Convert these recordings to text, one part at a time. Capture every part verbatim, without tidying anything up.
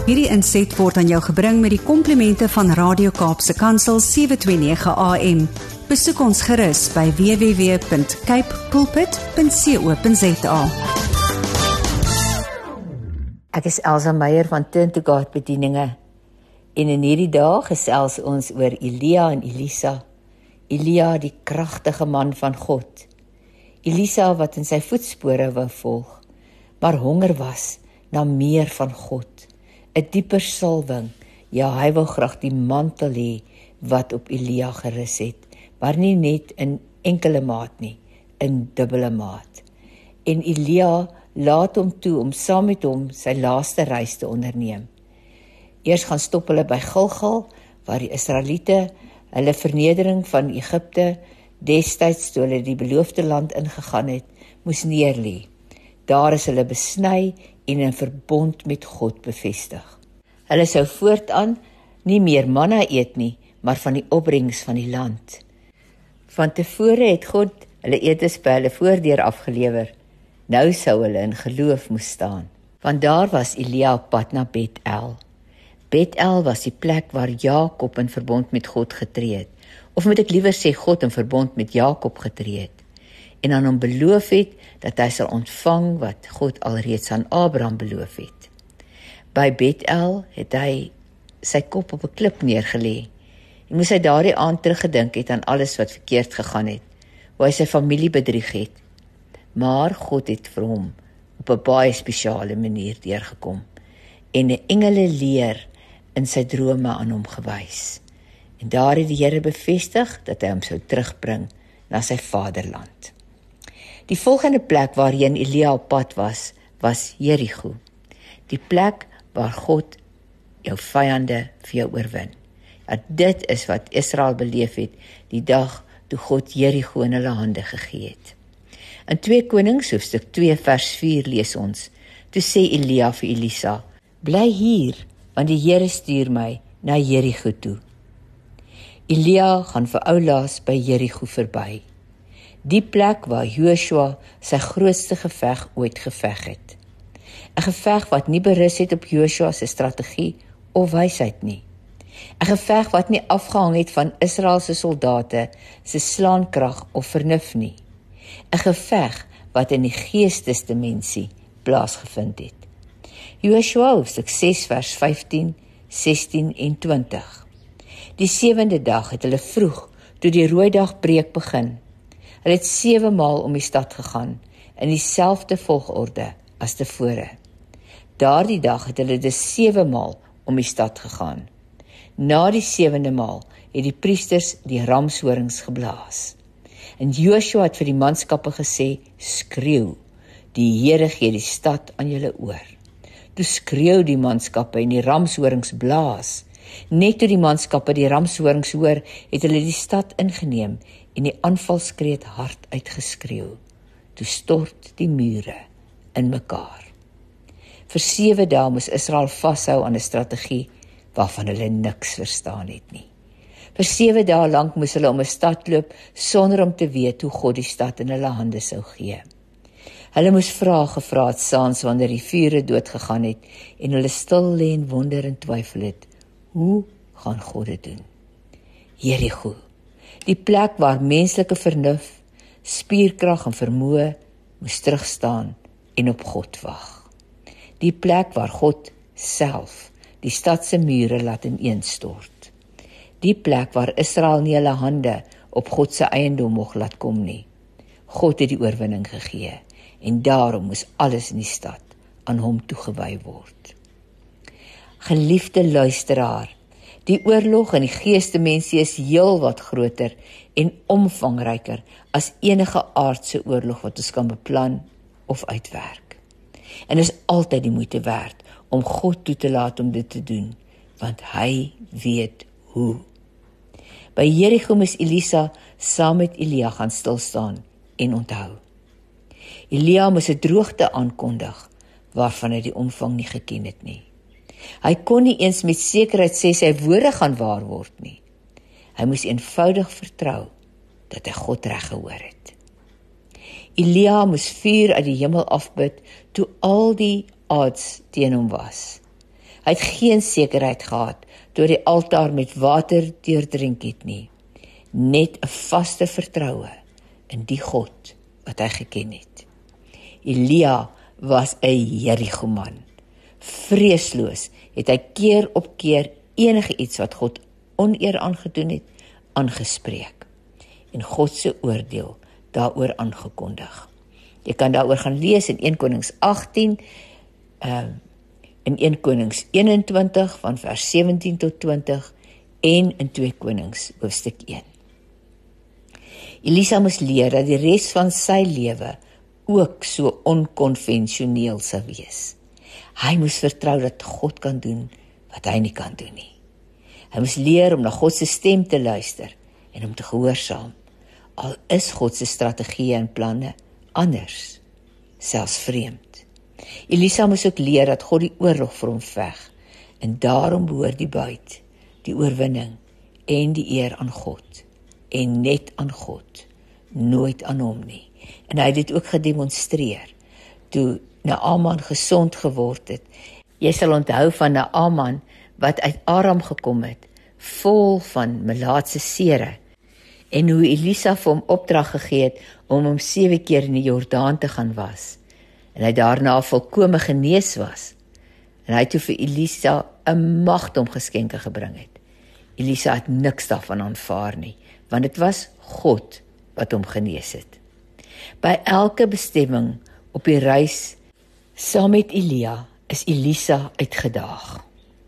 Hierdie inset word aan jou gebring met die komplimente van Radio Kaapse Kansel sewe twee nege A M. Besoek ons gerus by w w w punt cape pulpit punt co punt za. Ek is Elsa Meyer van Turn to God Bedieninge. En in hierdie dag gesels ons oor Elia en Elisa. Elia, die kragtige man van God. Elisa wat in sy voetspore wou volg, maar honger was na meer van God. 'n Dieper salwing. Ja, hy wil graag die mantel hê wat op Elia gerus het, maar nie net in enkele maat nie, in dubbele maat. En Elia laat hom toe om saam met hom sy laaste reis te onderneem. Eers gaan stop hulle by Gilgal, waar die Israeliete hulle vernedering van Egipte, destyds toe hulle die beloofde land ingegaan het, moes neerlê. Daar is hulle besny en 'n verbond met God bevestig. Hulle sou voortaan nie meer manna eet nie, maar van die opbrengs van die land. Van tevore het God hulle etes by hulle voordeur afgelewer. Nou sou hulle in geloof moes staan. Want daar was Elia op pad na Bet-El. Bet-El was die plek waar Jakob in verbond met God getree het. Of moet ek liewer sê God in verbond met Jakob getree het. En aan hom beloof het dat hy sal ontvang wat God alreeds aan Abraham beloof het. By Bet-El het hy sy kop op 'n klip neergelê. En moes hy daardie aand teruggedink het aan alles wat verkeerd gegaan het, hoe hy sy familie bedrieg het. Maar God het vir hom op 'n baie spesiale manier deurgekom en 'n engele leer in sy drome aan hom gewys. En daar het die Here bevestig dat hy hom sou terugbring na sy vaderland. Die volgende plek waarheen Elia op pad was, was Jerigo. Die plek waar God jou vyande vir jou oorwin. Ja, dit is wat Israel beleef het die dag toe God Jerigo in hulle hande gegee het. In twee Konings hoofstuk twee vers vier lees ons, toe sê Elia vir Elisa, bly hier, want die Here stuur my na Jerigo toe. Elia gaan vir oulaas by Jerigo verby. Die plek waar Joshua sy grootste geveg ooit geveg het. 'n Geveg wat nie berus het op Joshua se strategie of wysheid nie. 'n Geveg wat nie afgehang het van Israel se soldate se slaankrag of vernuf nie. 'n Geveg wat in die geestesdimensie plaasgevind het. Joshua hoofstuk ses vers vyftien, sestien en twintig. Die sewende dag het hulle vroeg, toe die rooi dag breek begin. Hulle het sewe maal om die stad gegaan, in dieselfde volgorde as tevore. Daardie dag het hulle dus sewe maal om die stad gegaan. Na die sewende maal het die priesters die ramshorings geblaas. En Joshua het vir die manskappe gesê, skreeu, die Here gee die stad aan julle oor. Toe skreeu die manskappe en die ramshorings blaas. Net toe die manskappe die ramshorings hoor, het hulle die stad ingeneem en die aanvalskreet hard uitgeskreeu. Toe stort die mure in mekaar. Vir sewe dae moes Israel vashou aan 'n strategie waarvan hulle niks verstaan het nie. Vir sewe dae lank moes hulle om 'n stad loop sonder om te weet hoe God die stad in hulle hande sou gee. Hulle moes vrae gevra het saans wanneer die vure doodgegaan het en hulle stil lê en wonder en twyfel het. Hoe gaan God dit doen? Jerigo, die plek waar menslike vernuf, spierkrag en vermoë moes terugstaan en op God wag. Die plek waar God self die stad se mure laat ineenstort. Die plek waar Israel nie hulle hande op God se eiendom mocht laat kom nie. God het die oorwinning gegee en daarom moes alles in die stad aan hom toegewy word. Geliefde luisteraar, die oorlog in die geesdimensie is heel wat groter en omvangryker as enige aardse oorlog wat ons kan beplan of uitwerk. En is altyd die moeite werd om God toe te laat om dit te doen, want hy weet hoe. By Jerigo moes Elisa saam met Elia gaan stilstaan en onthou. Elia moes 'n droogte aankondig, waarvan hy die omvang nie geken het nie. Hy kon nie eens met sekerheid sê sy woorde gaan waar word nie. Hy moes eenvoudig vertrou dat hy God reg gehoor het. Elia moes vuur uit die hemel afbid toe al die odds teen hom was. Hy het geen sekerheid gehad toe die altaar met water deurdrink het nie. Net 'n vaste vertroue in die God wat hy geken het. Elia was 'n Jerigo man. Vreesloos het hy keer op keer enige iets wat God oneer aangedoen het, aangespreek. En God se oordeel daaroor aangekondig. Jy kan daaroor gaan lees in Eerste Konings agttien, uh, in Eerste Konings eenentwintig van vers sewentien tot twintig en in Tweede Konings hoofstuk een. Elisa moes leer dat die res van sy lewe ook so onkonvensioneel sou wees. Hy moes vertrou dat God kan doen wat hy nie kan doen nie. Hy moes leer om na God se stem te luister en om te gehoorsaam. Al is God se strategieë en planne anders, selfs vreemd. Elisa moes ook leer dat God die oorlog vir hom veg en daarom behoort die buit, die oorwinning en die eer aan God en net aan God, nooit aan hom nie. En hy het dit ook gedemonstreer toe Naaman gesond geword het. Jy sal onthou van Naaman wat uit Aram gekom het, vol van melaatse sere, en hoe Elisa vir hom opdrag gegee het om hom sewe keer in die Jordaan te gaan was, en hy daarna volkome genees was, en hy het toe vir Elisa 'n magdom geskenke gebring het. Elisa het niks daarvan aanvaar nie, want dit was God wat hom genees het. By elke bestemming op die reis saam met Elia is Elisa uitgedaag.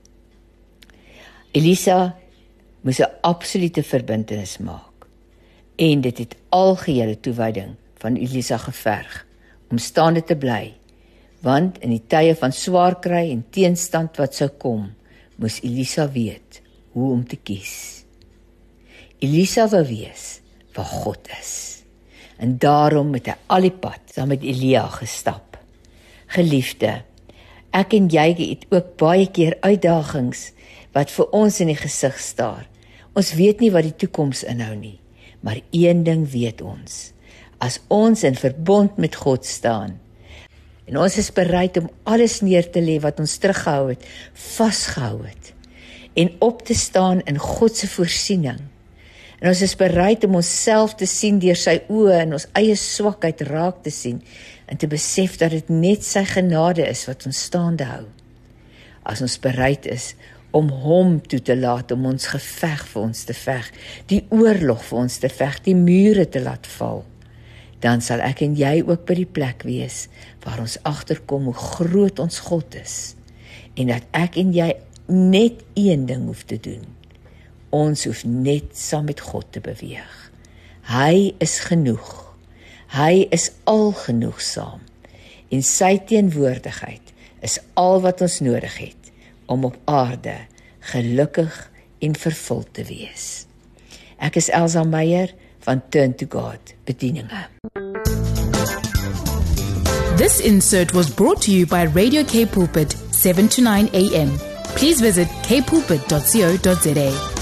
Elisa moes 'n absolute verbintenis maak en dit het algehele toewyding van Elisa geverg om staande te bly, want in die tye van swaar kry en teenstand wat sou kom, moes Elisa weet hoe om te kies. Elisa wou wees waar God is, en daarom het hy al die pad saam met Elia gestap. Geliefde, ek en jy het ook baie keer uitdagings wat vir ons in die gesig staar. Ons weet nie wat die toekoms inhou nie, maar een ding weet ons. As ons in verbond met God staan, en ons is bereid om alles neer te lê wat ons teruggehou het, vasgehou het, en op te staan in God se voorsiening, en ons is bereid om onsself te sien deur sy oë en ons eie swakheid raak te sien en te besef dat dit net sy genade is wat ons staande hou. As ons bereid is om hom toe te laat om ons geveg vir ons te veg, die oorlog vir ons te veg, die mure te laat val, dan sal ek en jy ook by die plek wees waar ons agterkom hoe groot ons God is en dat ek en jy net een ding hoef te doen. Ons hoef net saam met God te beweeg. Hy is genoeg. Hy is algenoegsaam. En sy teenwoordigheid is al wat ons nodig het om op aarde gelukkig en vervuld te wees. Ek is Elsa Meyer van Turn to God Bedieninge. This insert was brought to you by Radio K Pulpit, seven to nine a m. Please visit k pulpit dot co dot za.